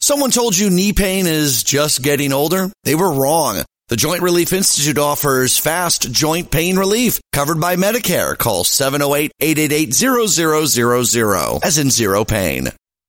Someone told you knee pain is just getting older? They were wrong. The Joint Relief Institute offers fast joint pain relief covered by Medicare. Call 708-888-0000, as in zero pain.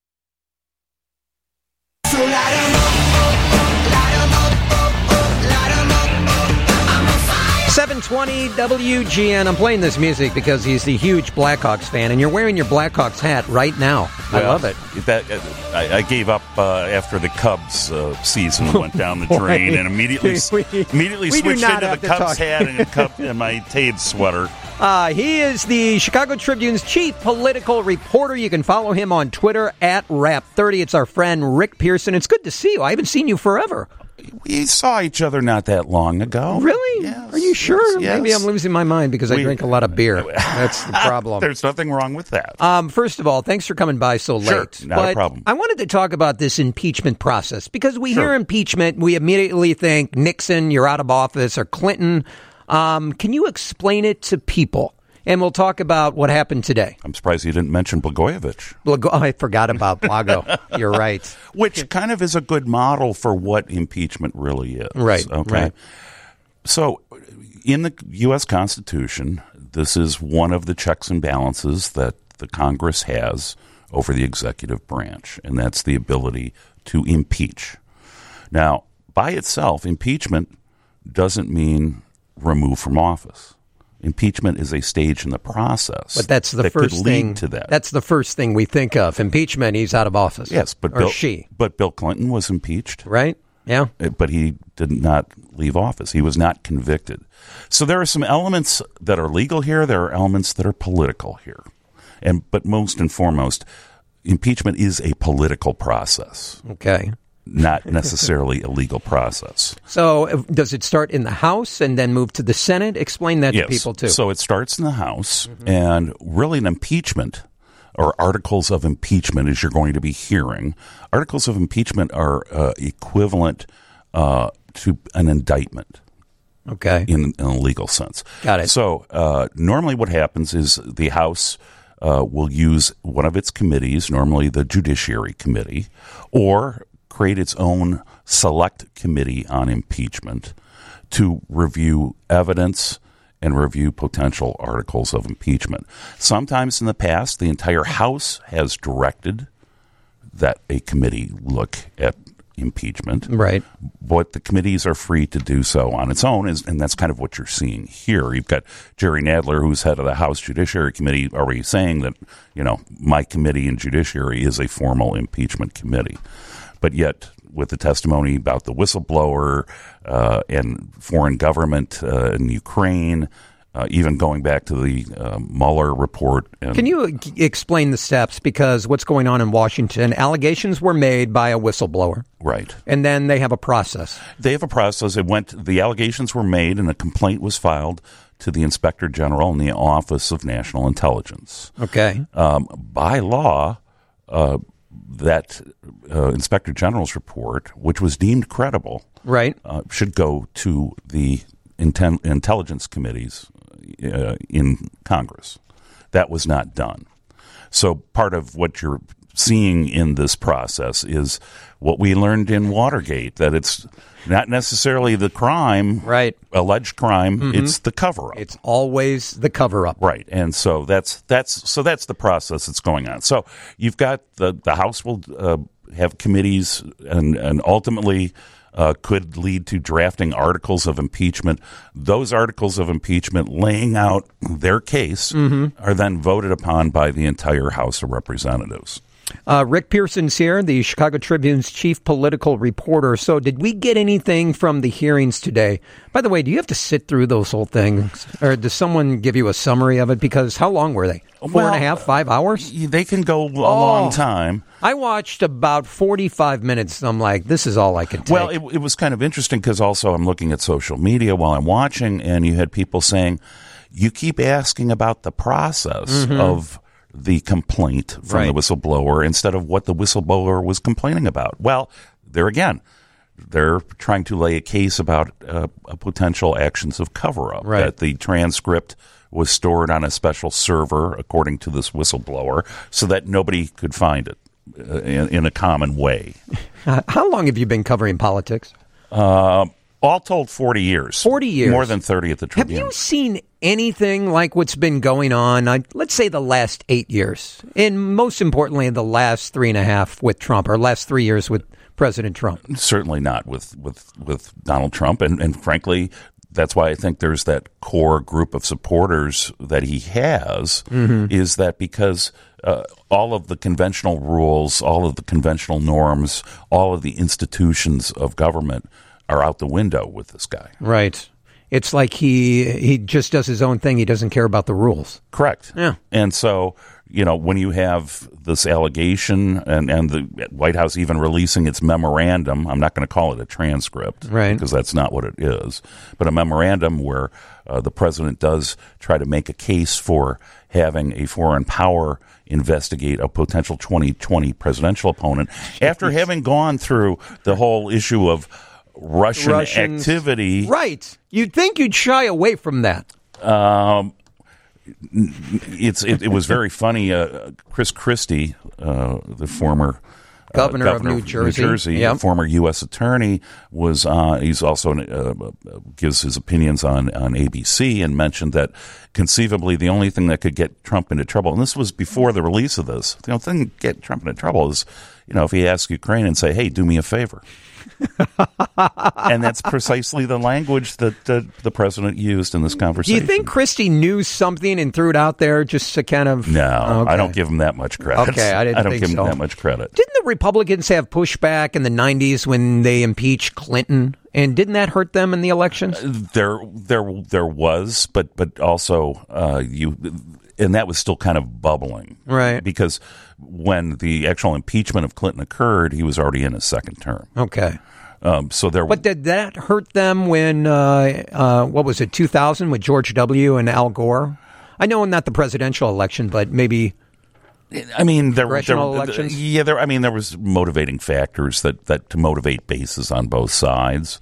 720 WGN. I'm playing this music because he's the huge Blackhawks fan, and you're wearing your Blackhawks hat right now. I love it. I gave up after the Cubs season went down the drain, and immediately switched into the Cubs hat and my Taves sweater. He is the Chicago Tribune's chief political reporter. You can follow him on Twitter at Rap30. It's our friend Rick Pearson. It's good to see you. I haven't seen you forever. We saw each other not that long ago. Really? Yes. Are you sure? Yes. Maybe I'm losing my mind because I drink a lot of beer. That's the problem. There's nothing wrong with that. First of all, thanks for coming by so late. Sure, not a problem. I wanted to talk about this impeachment process because we hear impeachment, we immediately think Nixon, you're out of office, or Clinton. Can you explain it to people? And we'll talk about what happened today. I'm surprised you didn't mention Blagojevich. I forgot about Blago. You're right. Which kind of is a good model for what impeachment really is. Right. Okay. Right. So in the U.S. Constitution, this is one of the checks and balances that the Congress has over the executive branch, and that's the ability to impeach. Now, by itself, impeachment doesn't mean remove from office. Impeachment is a stage in the process. But that's the first thing. To that. That's the first thing we think of. Impeachment, he's out of office. Yes, but Bill Clinton was impeached. Right? Yeah. But he did not leave office. He was not convicted. So there are some elements that are legal here. There are elements that are political here. But most and foremost, impeachment is a political process. Okay. Not necessarily a legal process. So does it start in the House and then move to the Senate? Explain that to people, too. So it starts in the House, and really an impeachment or articles of impeachment, as you're going to be hearing, articles of impeachment are equivalent to an indictment. Okay. In a legal sense. Got it. So normally what happens is the House will use one of its committees, normally the Judiciary Committee, or create its own select committee on impeachment to review evidence and review potential articles of impeachment. Sometimes in the past, the entire House has directed that a committee look at impeachment. Right. But the committees are free to do so on its own, and that's kind of what you're seeing here. You've got Jerry Nadler, who's head of the House Judiciary Committee, already saying that, my committee in Judiciary is a formal impeachment committee. But yet, with the testimony about the whistleblower and foreign government in Ukraine, even going back to the Mueller report. Can you explain the steps? Because what's going on in Washington, allegations were made by a whistleblower. Right. And then they have a process. They have a process. The allegations were made and a complaint was filed to the Inspector General in the Office of National Intelligence. Okay. By law, that Inspector General's report, which was deemed credible, right, should go to the intelligence committees in Congress. That was not done. So part of what you're seeing in this process is what we learned in Watergate, that it's not necessarily the crime, right, alleged crime, it's the cover-up. It's always the cover-up. Right. And so that's the process that's going on. So you've got the House will have committees and ultimately could lead to drafting articles of impeachment. Those articles of impeachment laying out their case are then voted upon by the entire House of Representatives. Rick Pearson's here, the Chicago Tribune's chief political reporter. So did we get anything from the hearings today? By the way, do you have to sit through those whole things? Or does someone give you a summary of it? Because how long were they? 4.5, 5 hours? They can go a long time. I watched about 45 minutes. And I'm like, this is all I can take. Well, it was kind of interesting because also I'm looking at social media while I'm watching, and you had people saying, you keep asking about the process of the complaint from the whistleblower instead of what the whistleblower was complaining about. Well, there again, they're trying to lay a case about a potential actions of cover-up, that the transcript was stored on a special server, according to this whistleblower, so that nobody could find it. in a common way. How long have you been covering politics? All told, 40 years. 40 years. More than 30 at the Tribune. Have you seen anything like what's been going on, let's say the last 8 years, and most importantly, the last 3.5 with Trump, or last 3 years with President Trump? Certainly not with Donald Trump. And frankly, that's why I think there's that core group of supporters that he has, is that because all of the conventional rules, all of the conventional norms, all of the institutions of government are out the window with this guy. Right. It's like he just does his own thing. He doesn't care about the rules. Correct. Yeah. And so, when you have this allegation and the White House even releasing its memorandum, I'm not going to call it a transcript, right, because that's not what it is, but a memorandum where the president does try to make a case for having a foreign power investigate a potential 2020 presidential opponent after having gone through the whole issue of Russian activity. Right. You'd think you'd shy away from that. It was very funny. Chris Christie, the former governor of New Jersey, yep, former U.S. attorney, was he's also gives his opinions on ABC, and mentioned that conceivably the only thing that could get Trump into trouble, and this was before the release of this, the only thing that could get Trump into trouble is, if he asks Ukraine and say, hey, do me a favor. And that's precisely the language that the president used in this conversation. Do you think Christie knew something and threw it out there just to kind of... No, okay. I don't give him that much credit. Okay, I don't give him that much credit. Didn't the Republicans have pushback in the 90s when they impeached Clinton? And didn't that hurt them in the elections? There was, but also and that was still kind of bubbling. Right. Because when the actual impeachment of Clinton occurred, he was already in his second term. Okay. But did that hurt them when, what was it, 2000 with George W. and Al Gore? I know not the presidential election, but maybe... I mean, there elections? There was motivating factors that to motivate bases on both sides.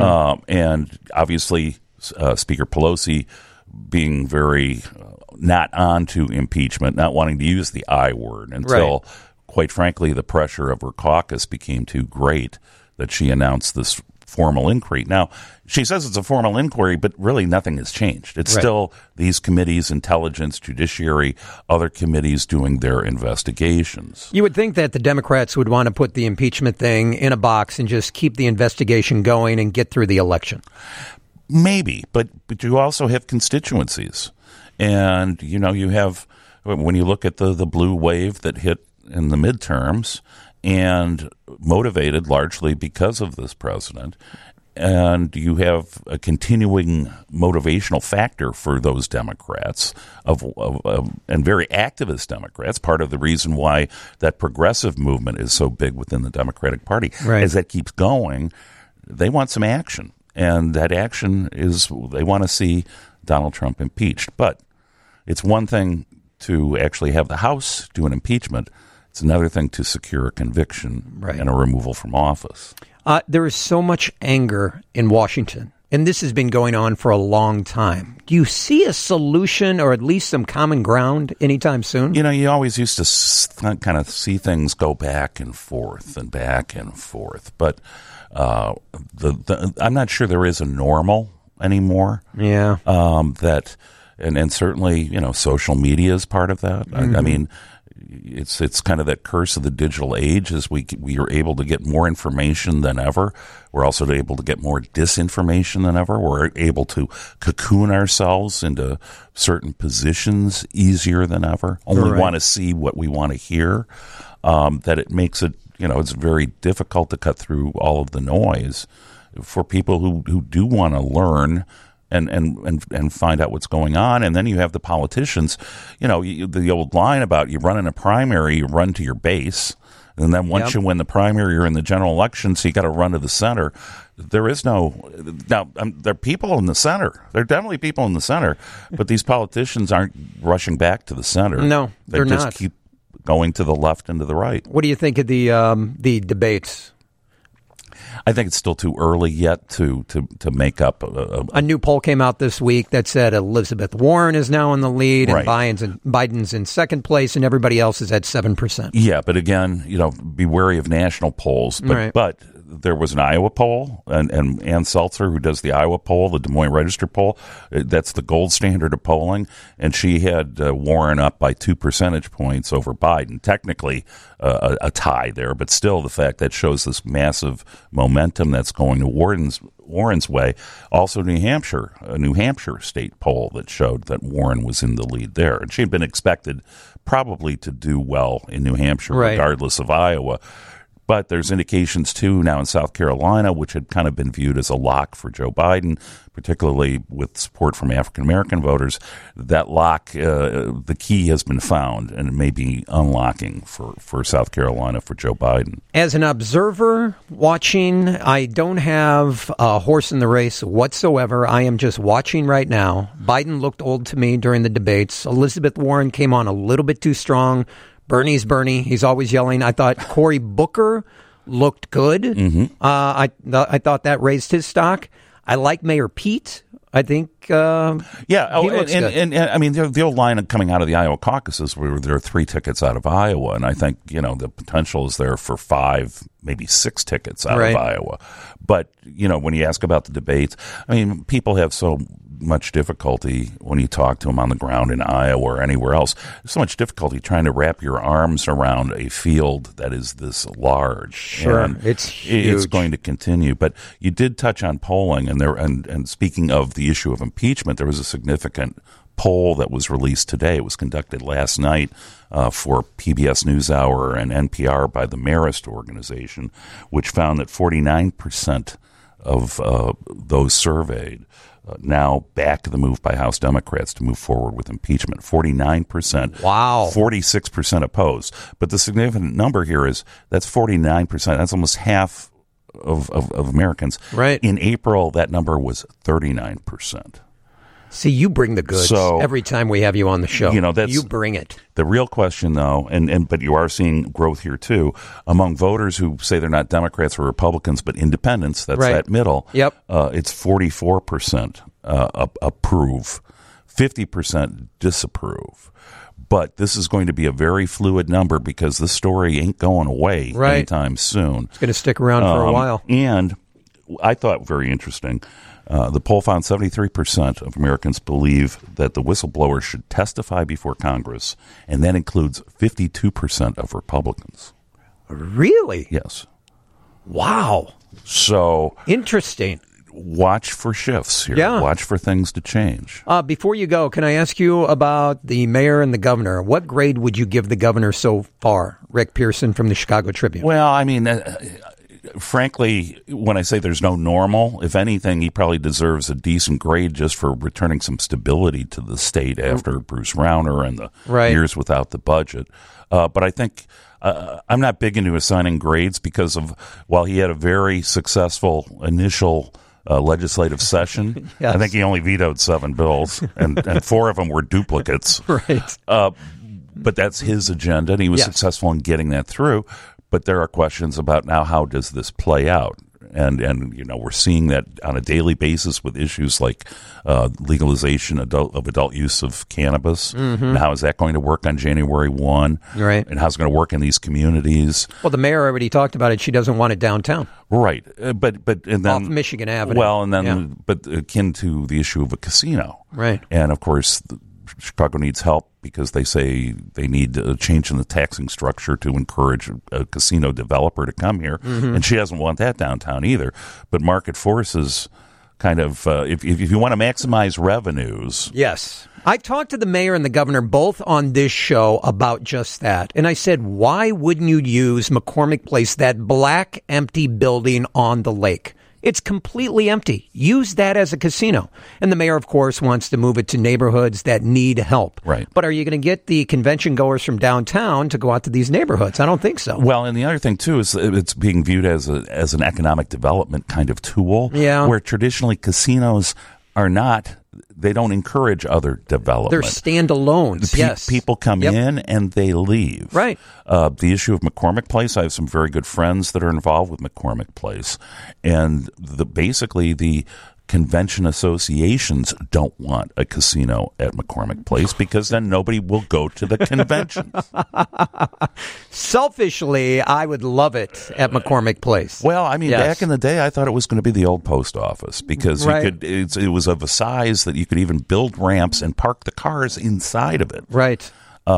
And obviously, Speaker Pelosi being very not on to impeachment, not wanting to use the I word until, quite frankly, the pressure of her caucus became too great that she announced this formal inquiry. Now, she says it's a formal inquiry, but really nothing has changed. It's still these committees, intelligence, judiciary, other committees doing their investigations. You would think that the Democrats would want to put the impeachment thing in a box and just keep the investigation going and get through the election. Maybe, but you also have constituencies. And, you have, when you look at the blue wave that hit in the midterms, and motivated largely because of this president, and you have a continuing motivational factor for those Democrats and very activist Democrats. Part of the reason why that progressive movement is so big within the Democratic Party, as that keeps going, they want some action, and that action is they want to see Donald Trump impeached. But it's one thing to actually have the House do an impeachment. It's another thing to secure a conviction and a removal from office. There is so much anger in Washington, and this has been going on for a long time. Do you see a solution or at least some common ground anytime soon? You always used to kind of see things go back and forth. But I'm not sure there is a normal anymore. Yeah. And certainly, social media is part of that. I mean, it's kind of that curse of the digital age, as we are able to get more information than ever. We're also able to get more disinformation than ever. We're able to cocoon ourselves into certain positions easier than ever. Only want to see what we want to hear. That it makes it, it's very difficult to cut through all of the noise for people who do want to learn and find out what's going on. And then you have the politicians, the old line about you run in a primary, you run to your base. And then once you win the primary, you're in the general election, so you got to run to the center. There is no – now, there are people in the center. There are definitely people in the center, but these politicians aren't rushing back to the center. No, they're not. They just keep going to the left and to the right. What do you think of the debates? I think it's still too early yet to make up. A new poll came out this week that said Elizabeth Warren is now in the lead, and Biden's in second place, and everybody else is at 7%. Yeah, but again, be wary of national polls. But there was an Iowa poll, and Ann Seltzer, who does the Iowa poll, the Des Moines Register poll, that's the gold standard of polling, and she had Warren up by 2 percentage points over Biden. Technically a tie there, but still the fact that shows this massive momentum that's going to Warren's way. Also New Hampshire, a New Hampshire state poll that showed that Warren was in the lead there. And she had been expected probably to do well in New Hampshire, regardless of Iowa. But there's indications, too, now in South Carolina, which had kind of been viewed as a lock for Joe Biden, particularly with support from African-American voters. That lock, the key has been found, and it may be unlocking for South Carolina for Joe Biden. As an observer watching, I don't have a horse in the race whatsoever. I am just watching right now. Biden looked old to me during the debates. Elizabeth Warren came on a little bit too strong. Bernie's Bernie. He's always yelling. I thought Cory Booker looked good. Mm-hmm. I thought that raised his stock. I like Mayor Pete. I think he looks good. And I mean, the old line coming out of the Iowa caucuses where there are 3 tickets out of Iowa, and I think, the potential is there for 5, maybe 6 tickets out of Iowa. But, when you ask about the debates, I mean, people have so much difficulty when you talk to them on the ground in Iowa or anywhere else. There's so much difficulty trying to wrap your arms around a field that is this large. Sure, and it's huge. It's going to continue. But you did touch on polling, and speaking of the issue of impeachment, there was a significant poll that was released today. It was conducted last night for PBS NewsHour and NPR by the Marist organization, which found that 49% of those surveyed now back the move by House Democrats to move forward with impeachment. 49%. Wow. 46% opposed. But the significant number here is that's 49%. That's almost half of Americans. Right. In April, that number was 39%. See, you bring the goods every time we have you on the show. You bring it. The real question, though, but you are seeing growth here, too, among voters who say they're not Democrats or Republicans, but independents, that's that middle. Yep. It's 44% approve, 50% disapprove. But this is going to be a very fluid number because this story ain't going away anytime soon. It's going to stick around for a while. And I thought very interesting. The poll found 73% of Americans believe that the whistleblower should testify before Congress, and that includes 52% of Republicans. Really? Yes. Wow. So interesting. Watch for shifts here. Yeah. Watch for things to change. Before you go, can I ask you about the mayor and the governor? What grade would you give the governor so far, Rick Pearson from the Chicago Tribune? Well, I mean, frankly, when I say there's no normal, if anything, he probably deserves a decent grade just for returning some stability to the state after Bruce Rauner and the years without the budget. But I think I'm not big into assigning grades because of, while he had a very successful initial legislative session, Yes. I think he only vetoed 7 bills, and 4 of them were duplicates. Right. But that's his agenda, and he was successful in getting that through. But there are questions about now, how does this play out? And we're seeing that on a daily basis with issues like legalization of adult use of cannabis. Mm-hmm. And how is that going to work on January 1? Right. And how's it going to work in these communities? Well, the mayor already talked about it. She doesn't want it downtown. Right. But and then off Michigan Avenue. Well, and then but akin to the issue of a casino. Right. And of course, Chicago needs help because they say they need a change in the taxing structure to encourage a casino developer to come here. Mm-hmm. And she doesn't want that downtown either. But market forces kind of, if you want to maximize revenues. Yes. I talked to the mayor and the governor both on this show about just that. And I said, why wouldn't you use McCormick Place, that black empty building on the lake? It's completely empty. Use that as a casino. And the mayor, of course, wants to move it to neighborhoods that need help. Right. But are you going to get the convention goers from downtown to go out to these neighborhoods? I don't think so. Well, and the other thing, too, is it's being viewed as an economic development kind of tool. Yeah. Where traditionally casinos they don't encourage other development. They're standalones, yes. People come in and they leave. Right. The issue of McCormick Place, I have some very good friends that are involved with McCormick Place. And basically the convention associations don't want a casino at McCormick Place because then nobody will go to the conventions. Selfishly, I would love it at McCormick Place. Well, I mean, back in the day, I thought it was going to be the old post office because it was of a size that you could even build ramps and park the cars inside of it. Right.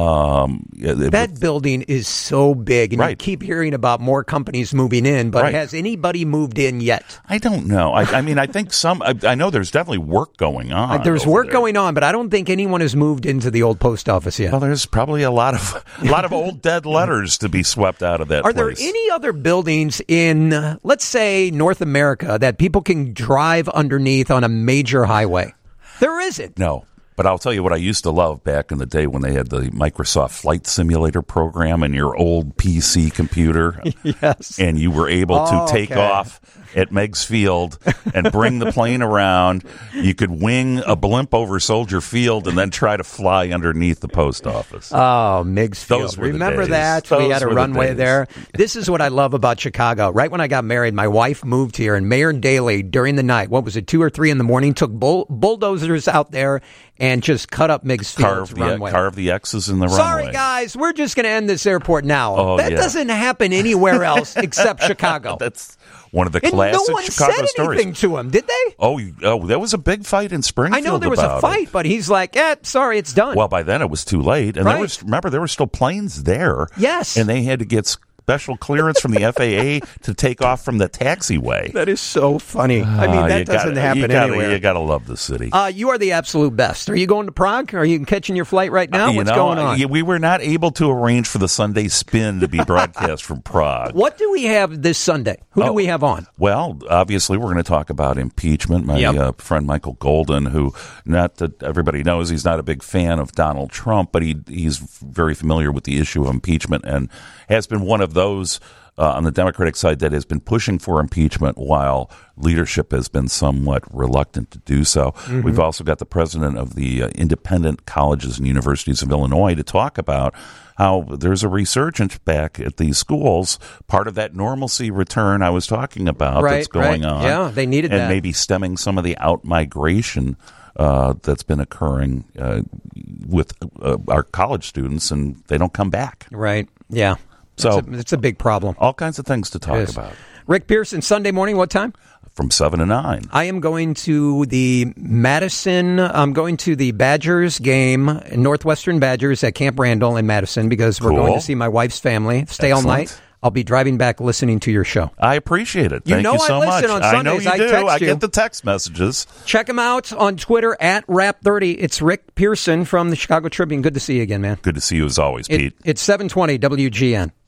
That building is so big, and you keep hearing about more companies moving in, but has anybody moved in yet? I don't know. I mean, I think I know there's definitely work going on. There's work going on, but I don't think anyone has moved into the old post office yet. Well, there's probably a lot of old dead letters to be swept out of that place. Are there any other buildings in, let's say, North America that people can drive underneath on a major highway? There isn't. No. But I'll tell you what I used to love back in the day when they had the Microsoft Flight Simulator program in your old PC computer. Yes. And you were able to take off at Meigs Field and bring the plane around. You could wing a blimp over Soldier Field and then try to fly underneath the post office. Oh, Meigs Field. Those were the Remember days. that? Those we had a were the runway days. there. This is what I love about Chicago. Right when I got married, my wife moved here, and Mayor Daley, during the night, 2 or 3 in the morning, took bulldozers out there and just cut up Meigs Field's runway. Carve the X's in the runway. Sorry, guys, we're just going to end this airport now. That doesn't happen anywhere else except Chicago. That's one of the and classic no one Chicago said stories. Anything to him, did they? Oh, there was a big fight in Springfield. I know there was a fight, but he's like, sorry, it's done. Well, by then it was too late, and there were still planes there. Yes, and they had to get special clearance from the FAA to take off from the taxiway. That is so funny. I mean, that doesn't happen anywhere. You got to love the city. You are the absolute best. Are you going to Prague? Are you catching your flight right now? What's going on? We were not able to arrange for the Sunday Spin to be broadcast from Prague. What do we have this Sunday? Who do we have on? Well, obviously, we're going to talk about impeachment. My friend Michael Golden, who, not that everybody knows, he's not a big fan of Donald Trump, but he's very familiar with the issue of impeachment and has been one of those on the Democratic side that has been pushing for impeachment while leadership has been somewhat reluctant to do so. Mm-hmm. We've also got the president of the Independent Colleges and Universities of Illinois to talk about how there's a resurgence back at these schools, part of that normalcy return I was talking about that's going on. Yeah, they needed that. And maybe stemming some of the out-migration that's been occurring with our college students, and they don't come back. Right, yeah. So it's a big problem. All kinds of things to talk about. Rick Pearson, Sunday morning, what time? From 7 to 9. I am going to the Madison. I'm going to the Badgers game, Northwestern Badgers at Camp Randall in Madison, because we're going to see my wife's family. Stay all night. I'll be driving back listening to your show. I appreciate it. Thank you so I much. listen on Sundays. I know you do. I get the text messages. Check him out on Twitter at Rap30. It's Rick Pearson from the Chicago Tribune. Good to see you again, man. Good to see you as always, Pete. It's 720 WGN.